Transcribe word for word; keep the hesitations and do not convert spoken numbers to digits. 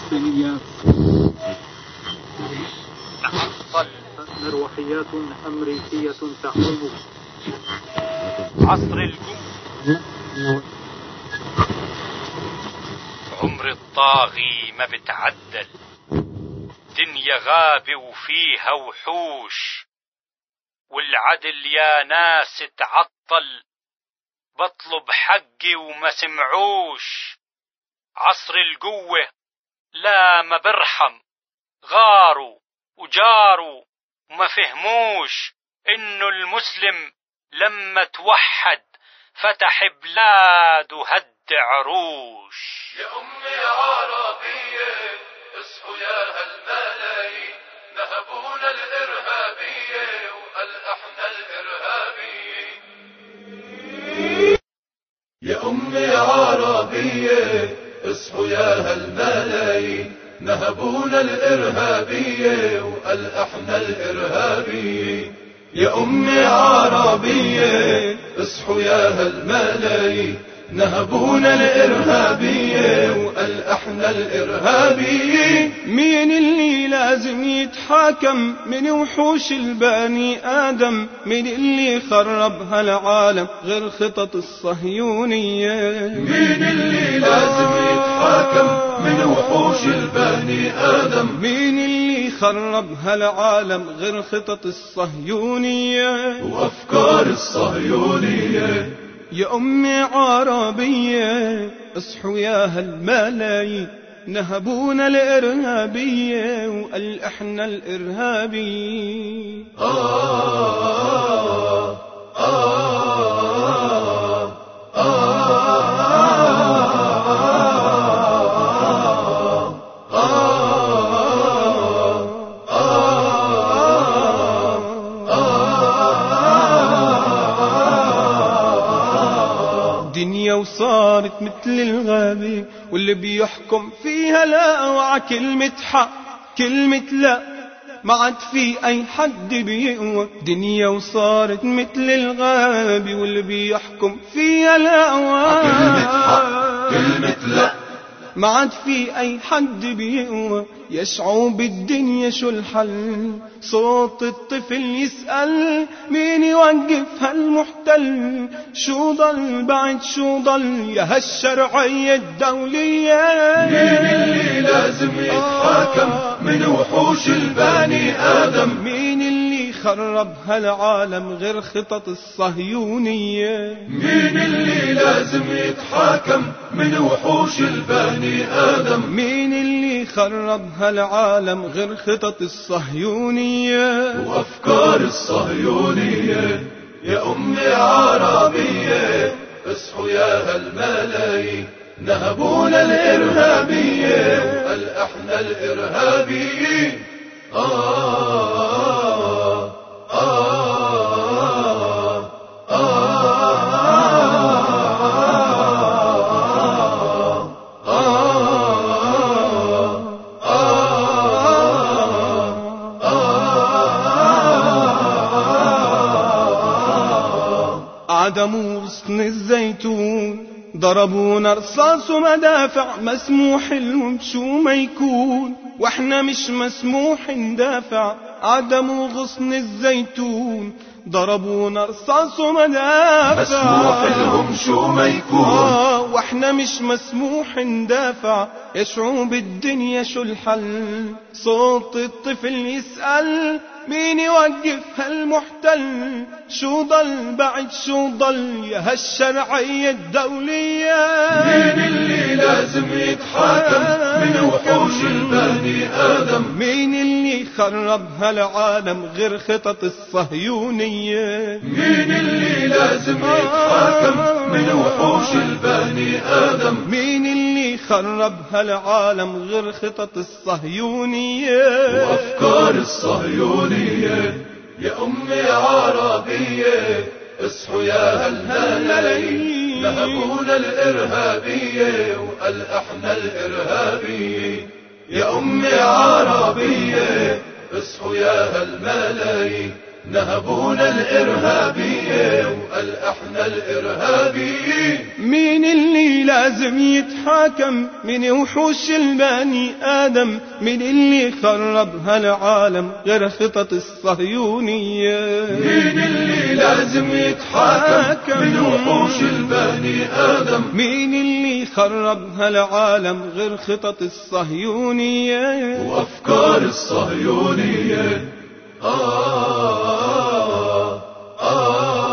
فلسطينية تعطل مروحيات أمريكية تحوم عصر الجو عمر الطاغي ما بتعدل دنيا غابة وفيها وحوش والعدل يا ناس تعطل بطلب حقي وما سمعوش عصر القوة لا ما برحم غاروا وجاروا وما فهموش انه المسلم لما توحد فتح بلاد وهد عروش. يا أمي عربية اصحوا يا هالملايين نهبونا الإرهابية وقال احنا الإرهابيين. يا أمي عربية اصحوا يا هالملايين نهبونا الإرهابية وقال احنا الإرهابيين. يا أمي عربية اصحوا يا هالملايين نهبونا الإرهابية وقال احنا الإرهابيين. مين اللي لازم يتحاكم من وحوش البني آدم؟ مين اللي خرب هالعالم غير خطط الصهيونية؟ مين اللي لازم يتحاكم من وحوش البني آدم؟ مين اللي خرب هالعالم غير خطط الصهيونية وأفكار الصهيونية؟ يا أمي عربية اصحوا يا هالملايين نهبونا الإرهابية وقال احنا الإرهابيين. آه آه دنيا وصارت مثل الغابة واللي بيحكم فيها لا وع كلمة حق كلمة لا ما عاد في أي حد بيقوى. دنيا وصارت مثل الغابة واللي بيحكم فيها لا وع كلمة حق كلمة لا ما عاد في أي حد بيقوى. يا شعوب الدنيا شو الحل؟ صوت الطفل يسأل مين يوقف هالمحتل؟ شو ضل بعد شو ضل يا هالشرعية الدولية؟ مين اللي لازم يتحاكم من وحوش البني آدم؟ مين اللي خرب هالعالم غير خطط الصهيونية؟ مين اللي لازم يتحاكم من وحوش البني آدم؟ مين اللي خرب هالعالم غير خطط الصهيونية وأفكار الصهيونية؟ يا أمي عربية اصحوا يا هالملايين نهبونا الإرهابية وقال احنا الإرهابيين. آه آه عدموا غصن الزيتون ضربونا رصاص ومدافع مسموح لهم شو ما يكون واحنا مش مسموح ندافع. عدموا غصن الزيتون ضربونا رصاص ومدافع مسموح لهم شو ما يكون آه واحنا مش مسموح ندافع. يا شعوب الدنيا شو الحل؟ صوت الطفل يسأل مين يوقف هالمحتل؟ شو ضل بعد شو ضل يا هالشرعية الدولية؟ مين اللي لازم يتحاكم من وحوش البني آدم؟ مين اللي خرب هالعالم غير خطط الصهيونية؟ مين اللي لازم يتحاكم من وحوش البني آدم؟ مين اللي خرب هالعالم غير خطط الصهيونية وأفكار الصهيونية؟ يا أمي عربية اصحوا يا هالملايين نهبونا الإرهابية وقال احنا الإرهابيين. يا أمي عربية اصحوا يا هالملايين نهبونا الإرهابية وقال احنا الارهابيين. مين اللي لازم يتحاكم من وحوش البني آدم؟ مين اللي خرب هالعالم غير خطط الصهيونية؟ مين اللي لازم يتحاكم من وحوش البني آدم؟ مين اللي خرب هالعالم غير خطط الصهيونية وأفكار الصهيونية؟ آه آه آه